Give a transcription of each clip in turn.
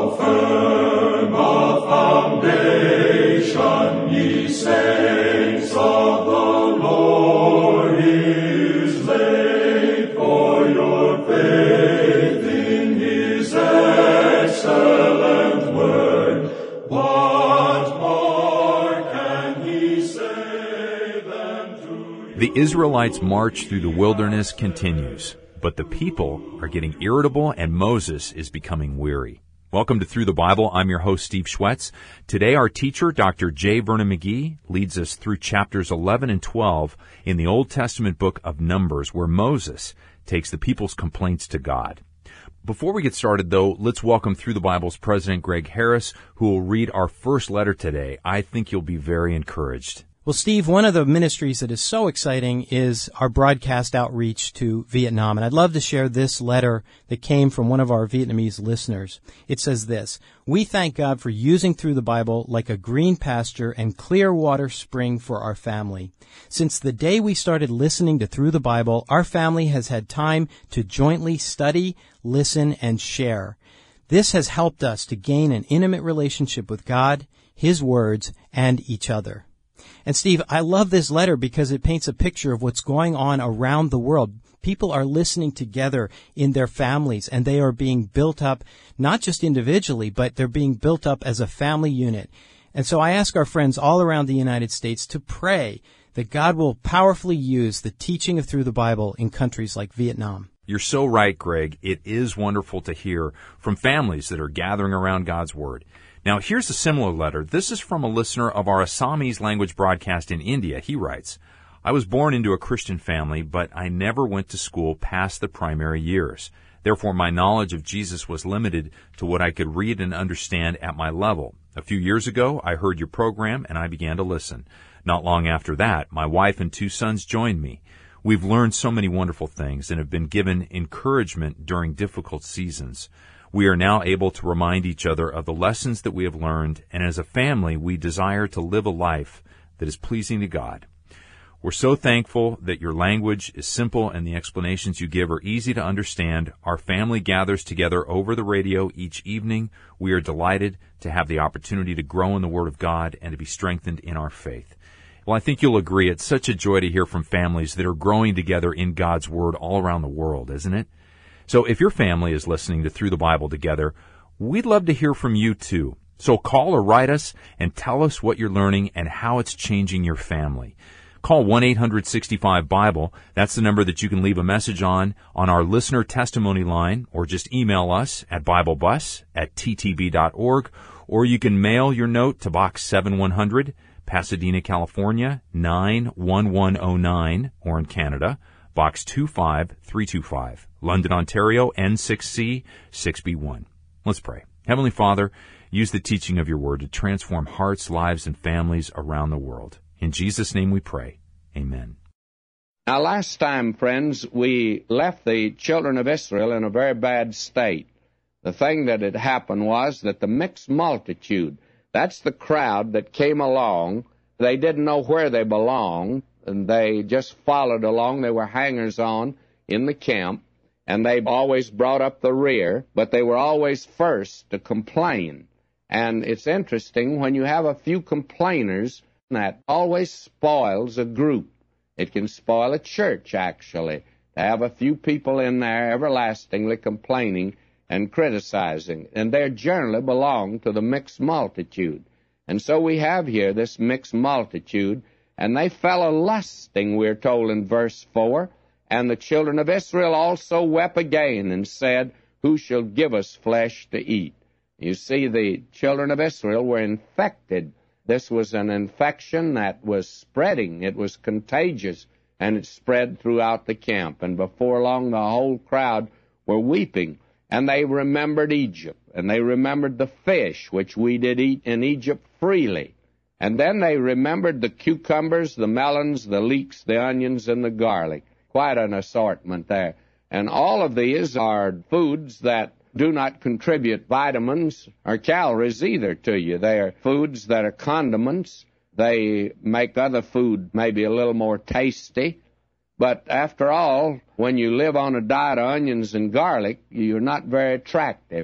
firm a foundation, ye saints of the Lord, is laid, for your faith in his excellent word. What more can he say than to... The Israelites' march through the wilderness continues, but the people are getting irritable and Moses is becoming weary. Welcome to Through the Bible. I'm your host, Steve Schwetz. Today, our teacher, Dr. J. Vernon McGee, leads us through chapters 11 and 12 in the Old Testament book of Numbers, where Moses takes the people's complaints to God. Before we get started, though, let's welcome Through the Bible's President, Greg Harris, who will read our first letter today. I think you'll be very encouraged. Well, Steve, one of the ministries that is so exciting is our broadcast outreach to Vietnam. And I'd love to share this letter that came from one of our Vietnamese listeners. It says this: "We thank God for using Through the Bible like a green pasture and clear water spring for our family. Since the day we started listening to Through the Bible, our family has had time to jointly study, listen, and share. This has helped us to gain an intimate relationship with God, His words, and each other." And Steve, I love this letter because it paints a picture of what's going on around the world. People are listening together in their families, and they are being built up, not just individually, but they're being built up as a family unit. And so I ask our friends all around the United States to pray that God will powerfully use the teaching of Through the Bible in countries like Vietnam. You're so right, Greg. It is wonderful to hear from families that are gathering around God's Word. Now, here's a similar letter. This is from a listener of our Assamese language broadcast in India. He writes, "I was born into a Christian family, but I never went to school past the primary years. Therefore, my knowledge of Jesus was limited to what I could read and understand at my level. A few years ago, I heard your program, and I began to listen. Not long after that, my wife and 2 sons joined me. We've learned so many wonderful things and have been given encouragement during difficult seasons. We are now able to remind each other of the lessons that we have learned, and as a family, we desire to live a life that is pleasing to God. We're so thankful that your language is simple and the explanations you give are easy to understand. Our family gathers together over the radio each evening. We are delighted to have the opportunity to grow in the Word of God and to be strengthened in our faith." Well, I think you'll agree it's such a joy to hear from families that are growing together in God's Word all around the world, isn't it? So if your family is listening to Through the Bible together, we'd love to hear from you too. So call or write us and tell us what you're learning and how it's changing your family. Call 1-800-65-BIBLE. That's the number that you can leave a message on our listener testimony line, or just email us at BibleBus@ttb.org, or you can mail your note to Box 7100, Pasadena, California, 91109, or in Canada, Box 25325, London, Ontario, N6C 6B1. Let's pray. Heavenly Father, use the teaching of your word to transform hearts, lives, and families around the world. In Jesus' name we pray. Amen. Now, last time, friends, we left the children of Israel in a very bad state. The thing that had happened was that the mixed multitude, that's the crowd that came along, they didn't know where they belonged, and they just followed along. They were hangers-on in the camp, and they always brought up the rear, but they were always first to complain. And it's interesting, when you have a few complainers, that always spoils a group. It can spoil a church, actually, to have a few people in there everlastingly complaining and criticizing. And they generally belong to the mixed multitude. And so we have here this mixed multitude, and they fell a-lusting, we're told in verse 4, "And the children of Israel also wept again, and said, Who shall give us flesh to eat?" You see, the children of Israel were infected. This was an infection that was spreading. It was contagious, and it spread throughout the camp. And before long, the whole crowd were weeping. And they remembered Egypt, and they remembered the fish which we did eat in Egypt freely. And then they remembered the cucumbers, the melons, the leeks, the onions, and the garlic. Quite an assortment there. And all of these are foods that do not contribute vitamins or calories either to you. They are foods that are condiments. They make other food maybe a little more tasty. But after all, when you live on a diet of onions and garlic, you're not very attractive.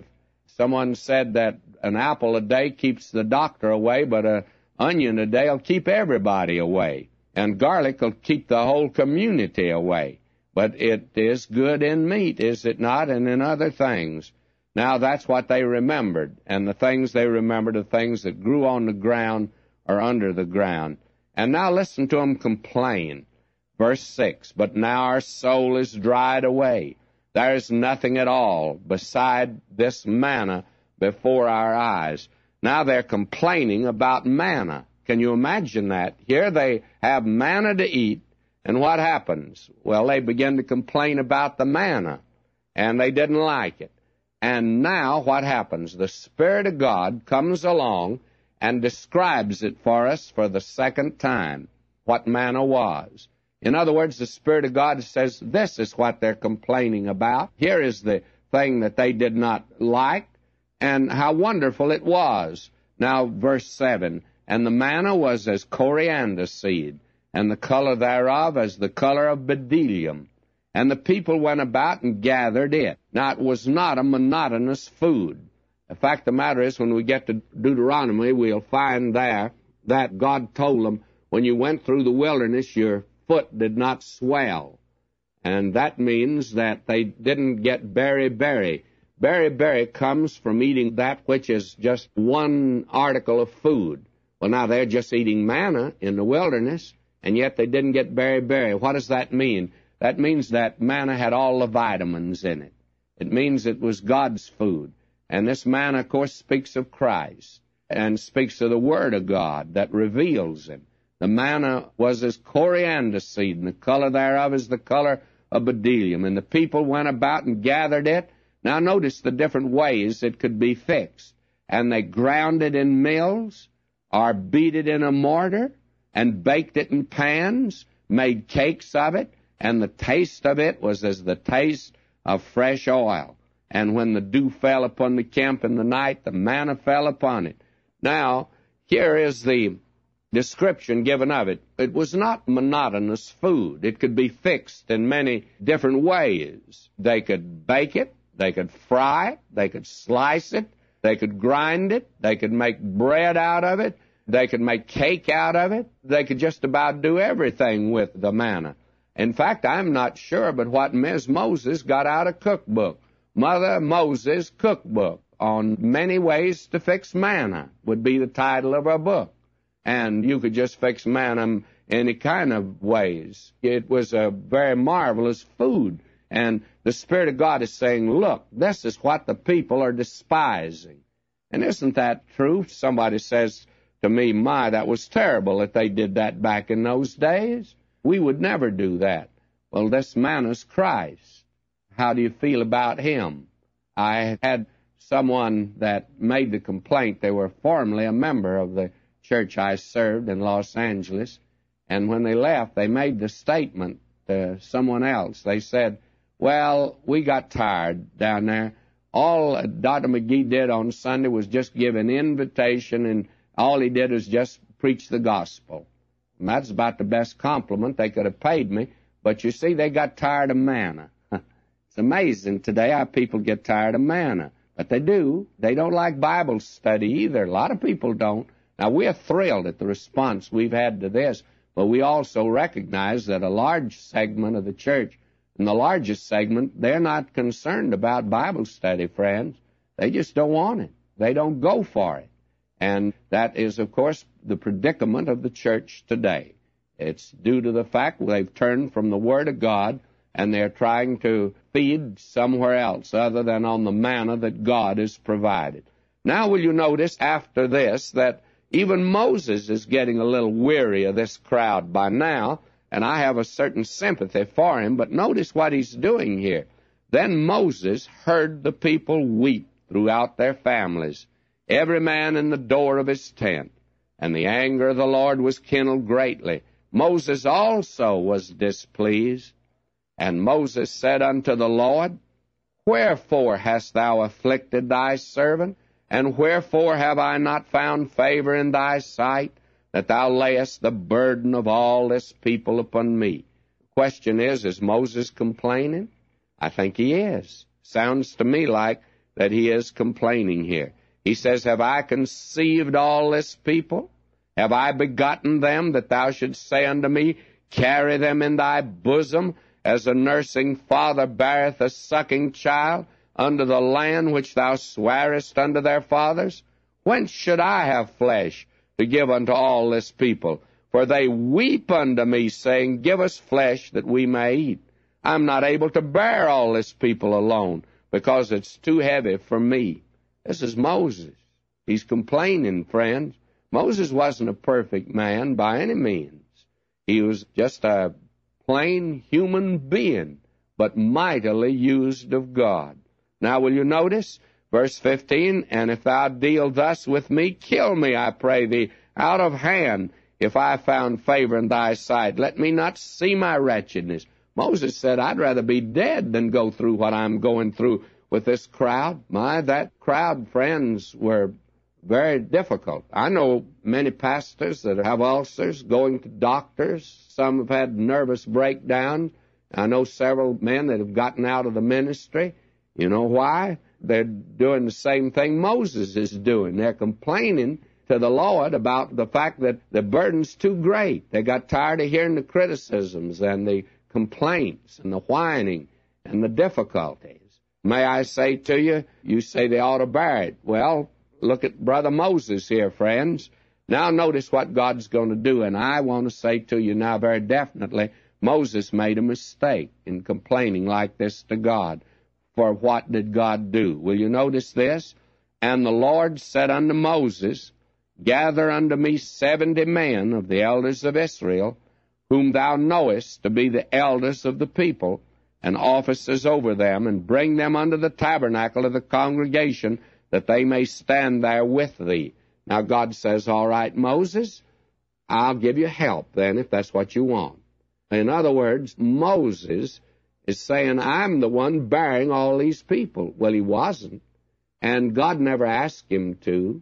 Someone said that an apple a day keeps the doctor away, but an onion a day will keep everybody away. And garlic will keep the whole community away. But it is good in meat, is it not, and in other things. Now that's what they remembered, and the things they remembered are things that grew on the ground or under the ground. And now listen to them complain. Verse 6, but now our soul is dried away. There is nothing at all beside this manna before our eyes. Now they're complaining about manna. Can you imagine that? Here they have manna to eat, and what happens? Well, they begin to complain about the manna, and they didn't like it. And now what happens? The Spirit of God comes along and describes it for us for the second time, what manna was. In other words, the Spirit of God says, this is what they're complaining about. Here is the thing that they did not like, and how wonderful it was. Now, verse 7, and the manna was as coriander seed, and the color thereof as the color of bdellium. And the people went about and gathered it. Now, it was not a monotonous food. The fact of the matter is, when we get to Deuteronomy, we'll find there that God told them, when you went through the wilderness, your foot did not swell. And that means that they didn't get beriberi. Beriberi comes from eating that which is just one article of food. Well, now they're just eating manna in the wilderness, and yet they didn't get beriberi. What does that mean? That means that manna had all the vitamins in it. It means it was God's food. And this manna, of course, speaks of Christ and speaks of the Word of God that reveals Him. The manna was as coriander seed, and the color thereof is the color of bdellium. And the people went about and gathered it. Now notice the different ways it could be fixed. And they ground it in mills, or beat it in a mortar, and baked it in pans, made cakes of it, and the taste of it was as the taste of fresh oil. And when the dew fell upon the camp in the night, the manna fell upon it. Now, here is the description given of it. It was not monotonous food. It could be fixed in many different ways. They could bake it, they could fry it, they could slice it, they could grind it, they could make bread out of it, they could make cake out of it. They could just about do everything with the manna. In fact, I'm not sure but what Ms. Moses got out a cookbook. Mother Moses' Cookbook on Many Ways to Fix Manna would be the title of her book. And you could just fix manna any kind of ways. It was a very marvelous food. And the Spirit of God is saying, look, this is what the people are despising. And isn't that true? Somebody says to me, my, that was terrible that they did that back in those days. We would never do that. Well, this manna's Christ. How do you feel about Him? I had someone that made the complaint. They were formerly a member of the church I served in Los Angeles, and when they left, they made the statement to someone else. They said, well, we got tired down there. All Dr. McGee did on Sunday was just give an invitation, and all he did was just preach the gospel. And that's about the best compliment they could have paid me, but you see, they got tired of manna. It's amazing today how people get tired of manna, but they do. They don't like Bible study either. A lot of people don't. Now, we're thrilled at the response we've had to this, but we also recognize that a large segment of the church, and the largest segment, they're not concerned about Bible study, friends. They just don't want it. They don't go for it. And that is, of course, the predicament of the church today. It's due to the fact they've turned from the Word of God, and they're trying to feed somewhere else other than on the manna that God has provided. Now, will you notice after this that even Moses is getting a little weary of this crowd by now, and I have a certain sympathy for him, but notice what he's doing here. Then Moses heard the people weep throughout their families, every man in the door of his tent, and the anger of the Lord was kindled greatly. Moses also was displeased. And Moses said unto the Lord, wherefore hast thou afflicted thy servant? And wherefore have I not found favor in thy sight, that thou layest the burden of all this people upon me? The question is Moses complaining? I think he is. Sounds to me like that he is complaining here. He says, have I conceived all this people? Have I begotten them, that thou shouldst say unto me, carry them in thy bosom, as a nursing father beareth a sucking child, unto the land which thou swarest unto their fathers? Whence should I have flesh to give unto all this people? For they weep unto me, saying, give us flesh that we may eat. I'm not able to bear all this people alone, because it's too heavy for me. This is Moses. He's complaining, friends. Moses wasn't a perfect man by any means. He was just a plain human being, but mightily used of God. Now, will you notice? Verse 15, and if thou deal thus with me, kill me, I pray thee, out of hand, if I found favor in thy sight. Let me not see my wretchedness. Moses said, I'd rather be dead than go through what I'm going through with this crowd. That crowd, friends, were very difficult. I know many pastors that have ulcers, going to doctors. Some have had nervous breakdowns. I know several men that have gotten out of the ministry. You know why? They're doing the same thing Moses is doing. They're complaining to the Lord about the fact that the burden's too great. They got tired of hearing the criticisms and the complaints and the whining and the difficulties. May I say to you, you say they ought to bear it. Well, look at Brother Moses here, friends. Now notice what God's going to do, and I want to say to you now very definitely, Moses made a mistake in complaining like this to God. For what did God do? Will you notice this? And the Lord said unto Moses, gather unto me 70 men of the elders of Israel, whom thou knowest to be the elders of the people, and officers over them, and bring them unto the tabernacle of the congregation, that they may stand there with thee. Now God says, all right, Moses, I'll give you help then, if that's what you want. In other words, Moses is saying, I'm the one bearing all these people. Well, he wasn't, and God never asked him to,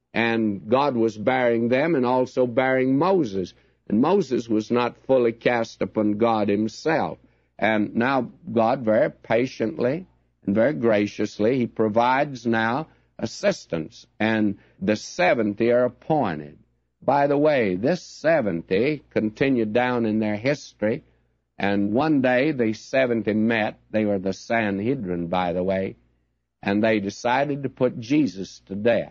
and God was bearing them and also bearing Moses, and Moses was not fully cast upon God himself. And now God very patiently and very graciously, he provides now assistance, and the 70 are appointed. By the way, this 70 continued down in their history, and one day the 70 met. They were the Sanhedrin, by the way, and they decided to put Jesus to death.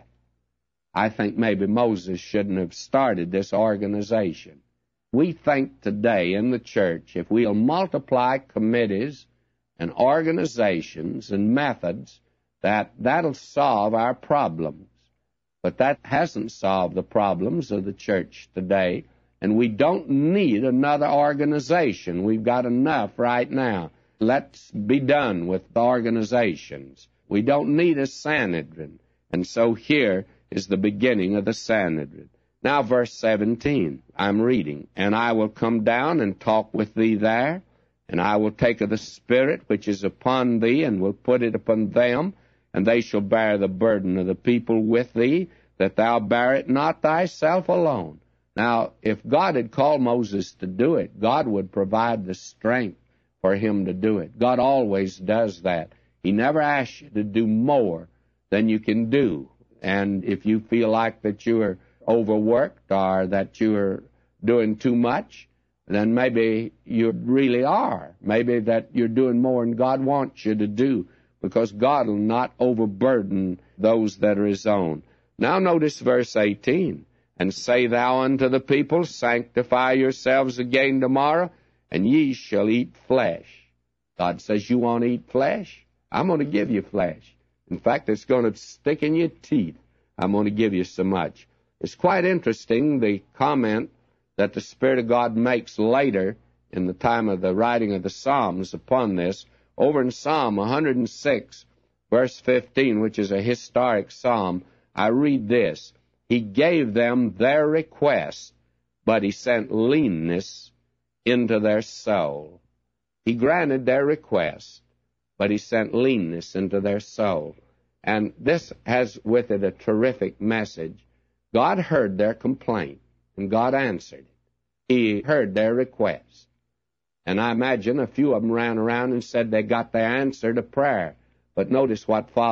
I think maybe Moses shouldn't have started this organization. We think today in the church, if we'll multiply committees and organizations and methods, that'll solve our problems. But that hasn't solved the problems of the church today, and we don't need another organization. We've got enough right now. Let's be done with the organizations. We don't need a Sanhedrin. And so here is the beginning of the Sanhedrin. Now, verse 17, I'm reading, and I will come down and talk with thee there, and I will take of the Spirit which is upon thee, and will put it upon them, and they shall bear the burden of the people with thee, that thou bear it not thyself alone. Now, if God had called Moses to do it, God would provide the strength for him to do it. God always does that. He never asks you to do more than you can do. And if you feel like that you are overworked or that you are doing too much, then maybe you really are. Maybe that you're doing more than God wants you to do, because God will not overburden those that are his own. Now notice verse 18. And say thou unto the people, sanctify yourselves again tomorrow, and ye shall eat flesh. God says, you want to eat flesh? I'm going to give you flesh. In fact, it's going to stick in your teeth. I'm going to give you so much. It's quite interesting, the comment that the Spirit of God makes later in the time of the writing of the Psalms upon this. Over in Psalm 106, verse 15, which is a historic psalm, I read this. He gave them their request, but he sent leanness into their soul. He granted their request, but he sent leanness into their soul. And this has with it a terrific message. God heard their complaint, and God answered it. He heard their request. And I imagine a few of them ran around and said they got their answer to prayer. But notice what followed.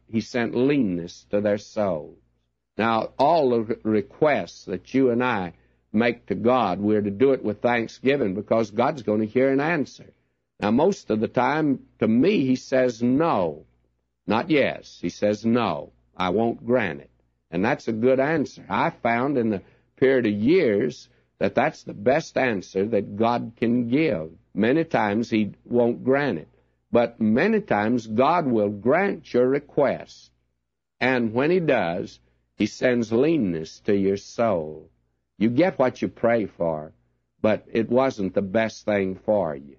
he sent leanness to their souls. Now, all the requests that you and I make to God, we're to do it with thanksgiving because God's going to hear and answer. Now, most of the time, to me, he says no. Not yes. He says no. I won't grant it. And that's a good answer. I found in the period of years that that's the best answer that God can give. Many times he won't grant it. But many times God will grant your request. And when he does, he sends leanness to your soul. You get what you pray for, but it wasn't the best thing for you.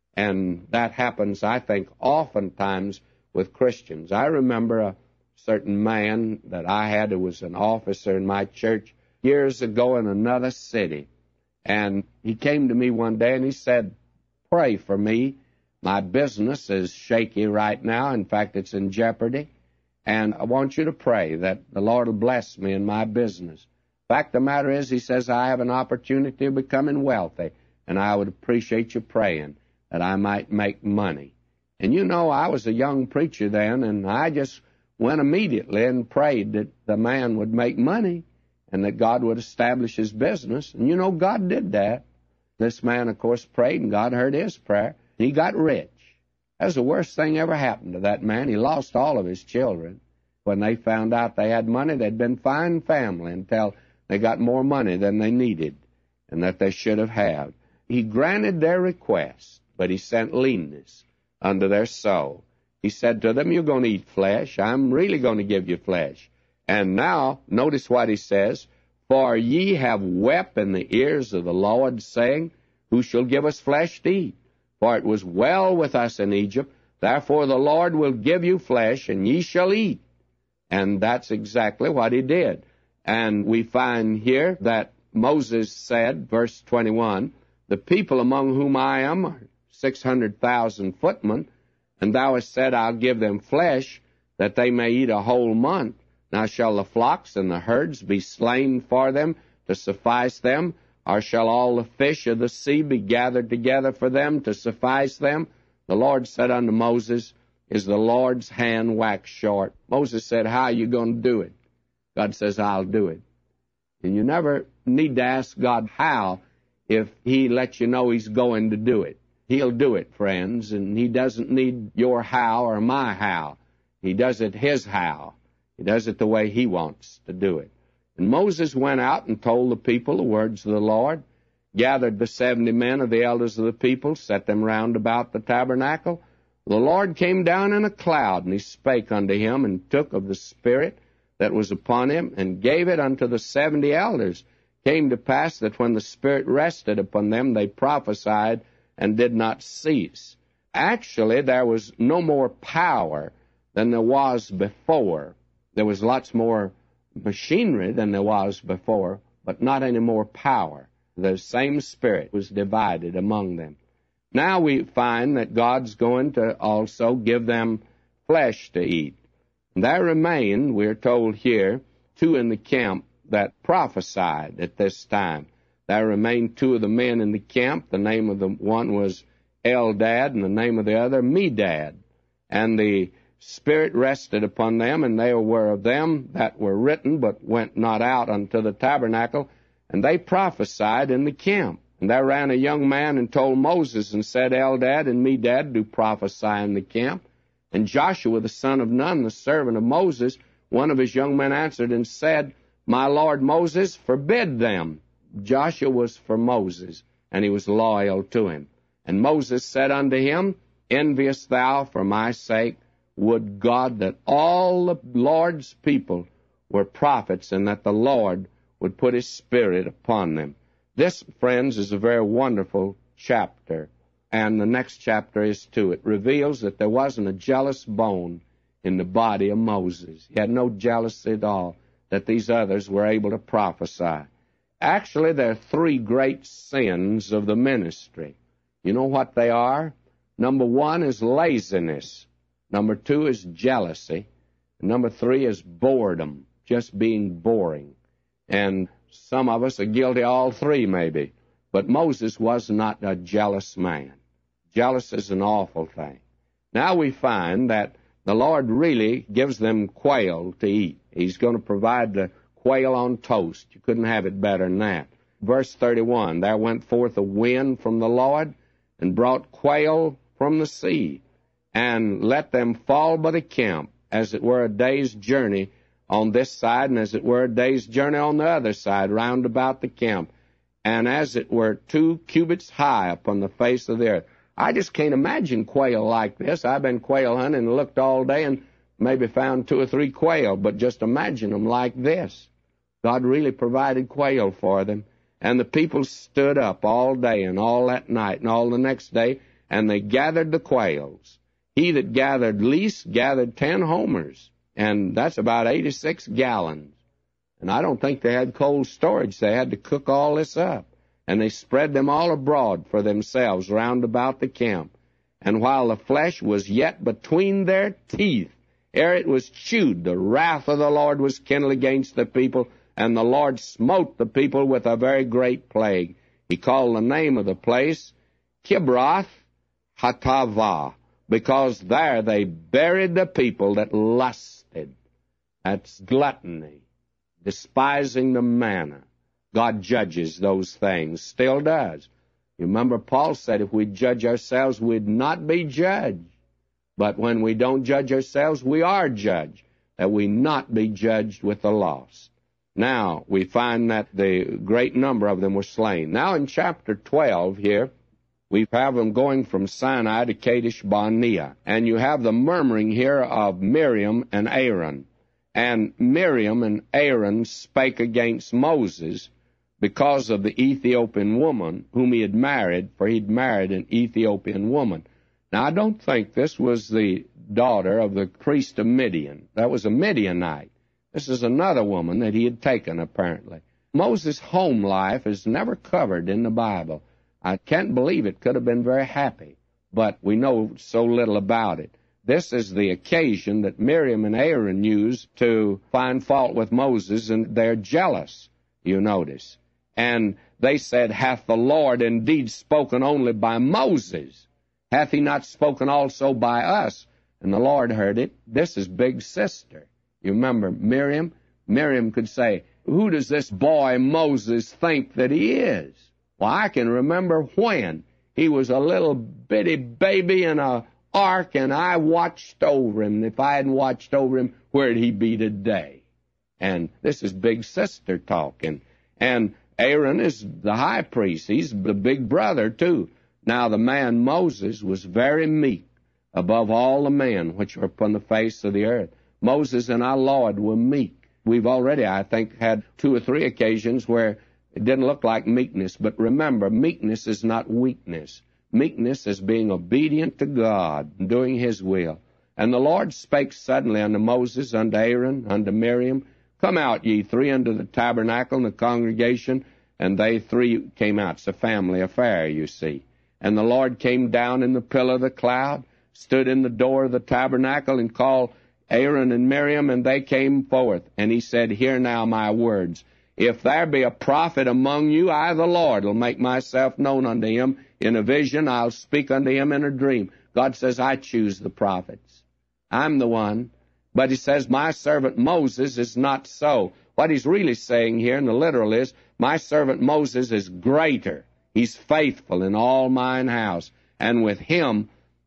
And that happens, I think, oftentimes with Christians. I remember a certain man that I had who was an officer in my church years ago in another city. And he came to me one day and he said, "Pray for me. My business is shaky right now. In fact, it's in jeopardy. And I want you to pray that the Lord will bless me in my business. Fact of the matter is," he says, "I have an opportunity of becoming wealthy, and I would appreciate you praying that I might make money." And you know, I was a young preacher then, and I just went immediately and prayed that the man would make money and that God would establish his business. And you know, God did that. This man, of course, prayed, and God heard his prayer. He got rich. That was the worst thing ever happened to that man. He lost all of his children. When they found out they had money, they'd been fine family until they got more money than they needed and that they should have had. He granted their request, but he sent leanness unto their soul. He said to them, "You're going to eat flesh. I'm really going to give you flesh." And now, notice what he says, "For ye have wept in the ears of the Lord, saying, Who shall give us flesh to eat? For it was well with us in Egypt. Therefore the Lord will give you flesh, and ye shall eat." And that's exactly what he did. And we find here that Moses said, verse 21, "The people among whom I am are 600,000 footmen, and thou hast said, I'll give them flesh, that they may eat a whole month. Now shall the flocks and the herds be slain for them to suffice them? Or shall all the fish of the sea be gathered together for them to suffice them?" The Lord said unto Moses, "Is the Lord's hand waxed short?" Moses said, "How are you going to do it?" God says, "I'll do it." And you never need to ask God how if he lets you know he's going to do it. He'll do it, friends, and he doesn't need your how or my how. He does it his how. He does it the way he wants to do it. And Moses went out and told the people the words of the Lord, gathered the 70 men of the elders of the people, set them round about the tabernacle. The Lord came down in a cloud, and he spake unto him, and took of the Spirit that was upon him, and gave it unto the 70 elders. Came to pass that when the Spirit rested upon them, they prophesied and did not cease. Actually, there was no more power than there was before. There was lots more machinery than there was before, but not any more power. The same Spirit was divided among them. Now we find that God's going to also give them flesh to eat. There remained, we're told here, 2 in the camp that prophesied at this time. There remained 2 of the men in the camp. The name of the one was Eldad, and the name of the other Medad. And the Spirit rested upon them, and they were of them that were written, but went not out unto the tabernacle, and they prophesied in the camp. And there ran a young man and told Moses, and said, Eldad and Medad do prophesy in the camp. And Joshua the son of Nun, the servant of Moses, one of his young men answered and said, My lord Moses, forbid them. Joshua was for Moses, and he was loyal to him. And Moses said unto him, Enviest thou for my sake? Would God that all the Lord's people were prophets, and that the Lord would put his Spirit upon them. This, friends, is a very wonderful chapter, and the next chapter is too. It reveals that there wasn't a jealous bone in the body of Moses. He had no jealousy at all that these others were able to prophesy. Actually, there are 3 great sins of the ministry. You know what they are? Number 1 is laziness. Number 2 is jealousy. And number 3 is boredom, just being boring. And some of us are guilty of all 3, maybe. But Moses was not a jealous man. Jealous is an awful thing. Now we find that the Lord really gives them quail to eat. He's going to provide the quail on toast. You couldn't have it better than that. Verse 31, there went forth a wind from the Lord, and brought quail from the sea, and let them fall by the camp, as it were a day's journey on this side, and as it were a day's journey on the other side, round about the camp, and as it were 2 cubits high upon the face of the earth. I just can't imagine quail like this. I've been quail hunting and looked all day and maybe found 2 or 3 quail, but just imagine them like this. God really provided quail for them. And the people stood up all day and all that night and all the next day, and they gathered the quails. He that gathered least gathered 10 homers, and that's about 86 gallons. And I don't think they had cold storage. They had to cook all this up. And they spread them all abroad for themselves round about the camp. And while the flesh was yet between their teeth, ere it was chewed, the wrath of the Lord was kindled against the people, and the Lord smote the people with a very great plague. He called the name of the place Kibroth Hattaavah, because there they buried the people that lusted. That's gluttony, despising the manna. God judges those things, still does. You remember Paul said if we judge ourselves, we'd not be judged. But when we don't judge ourselves, we are judged, that we not be judged with the lost. Now, we find that the great number of them were slain. Now, in chapter 12 here, we have them going from Sinai to Kadesh Barnea. And you have the murmuring here of Miriam and Aaron. And Miriam and Aaron spake against Moses because of the Ethiopian woman whom he had married, for he'd married an Ethiopian woman. Now, I don't think this was the daughter of the priest of Midian. That was a Midianite. This is another woman that he had taken, apparently. Moses' home life is never covered in the Bible. I can't believe it could have been very happy, but we know so little about it. This is the occasion that Miriam and Aaron used to find fault with Moses, and they're jealous, you notice. And they said, hath the Lord indeed spoken only by Moses? Hath he not spoken also by us? And the Lord heard it. This is big sister. You remember Miriam? Miriam could say, who does this boy Moses think that he is? Well, I can remember when he was a little bitty baby in an ark, and I watched over him. If I hadn't watched over him, where'd he be today? And this is big sister talking. And Aaron is the high priest. He's the big brother, too. Now, the man Moses was very meek above all the men which were upon the face of the earth. Moses and our Lord were meek. We've already, I think, had 2 or 3 occasions where it didn't look like meekness. But remember, meekness is not weakness. Meekness is being obedient to God and doing His will. And the Lord spake suddenly unto Moses, unto Aaron, unto Miriam, come out, ye 3, unto the tabernacle and the congregation. And they 3 came out. It's a family affair, you see. And the Lord came down in the pillar of the cloud, stood in the door of the tabernacle, and called Aaron and Miriam, and they came forth. And he said, hear now my words. If there be a prophet among you, I, the Lord, will make myself known unto him in a vision. I'll speak unto him in a dream. God says, I choose the prophets. I'm the one. But he says, my servant Moses is not so. What he's really saying here in the literal is, my servant Moses is greater. He's faithful in all mine house. And with him,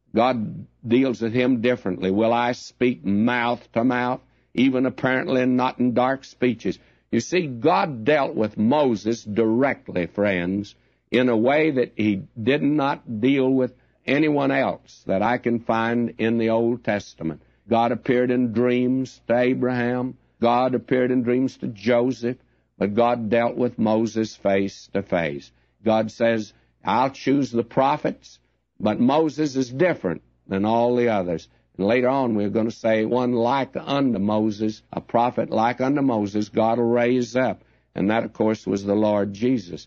God deals with him differently. Will I speak mouth to mouth, even apparently not in dark speeches? You see, God dealt with Moses directly, friends, in a way that he did not deal with anyone else that I can find in the Old Testament. God appeared in dreams to Abraham. God appeared in dreams to Joseph. But God dealt with Moses face to face. God says, I'll choose the prophets, but Moses is different than all the others. And later on we're going to say one like unto Moses, a prophet like unto Moses, God will raise up. And that, of course, was the Lord Jesus.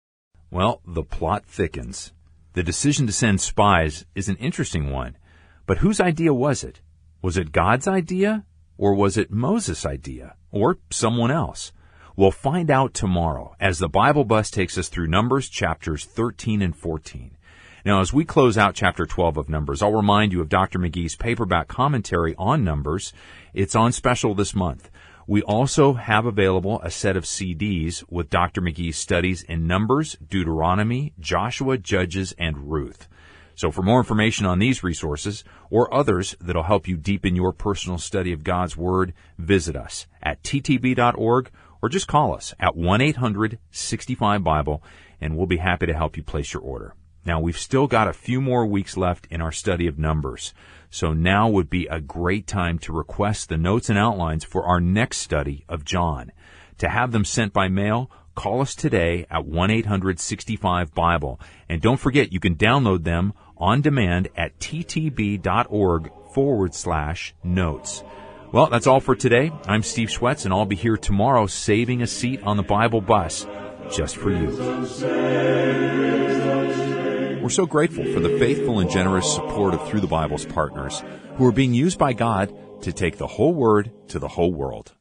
Well, the plot thickens. The decision to send spies is an interesting one. But whose idea was it? Was it God's idea? Or was it Moses' idea? Or someone else? We'll find out tomorrow as the Bible Bus takes us through Numbers chapters 13 and 14. Now, as we close out Chapter 12 of Numbers, I'll remind you of Dr. McGee's paperback commentary on Numbers. It's on special this month. We also have available a set of CDs with Dr. McGee's studies in Numbers, Deuteronomy, Joshua, Judges, and Ruth. So for more information on these resources or others that'll help you deepen your personal study of God's Word, visit us at ttb.org or just call us at 1-800-65-BIBLE, and we'll be happy to help you place your order. Now, we've still got a few more weeks left in our study of Numbers, so now would be a great time to request the notes and outlines for our next study of John. To have them sent by mail, call us today at 1-800-65-BIBLE. And don't forget, you can download them on demand at ttb.org/notes. Well, that's all for today. I'm Steve Schwetz, and I'll be here tomorrow saving a seat on the Bible bus just for you. We're so grateful for the faithful and generous support of Through the Bible's partners who are being used by God to take the whole Word to the whole world.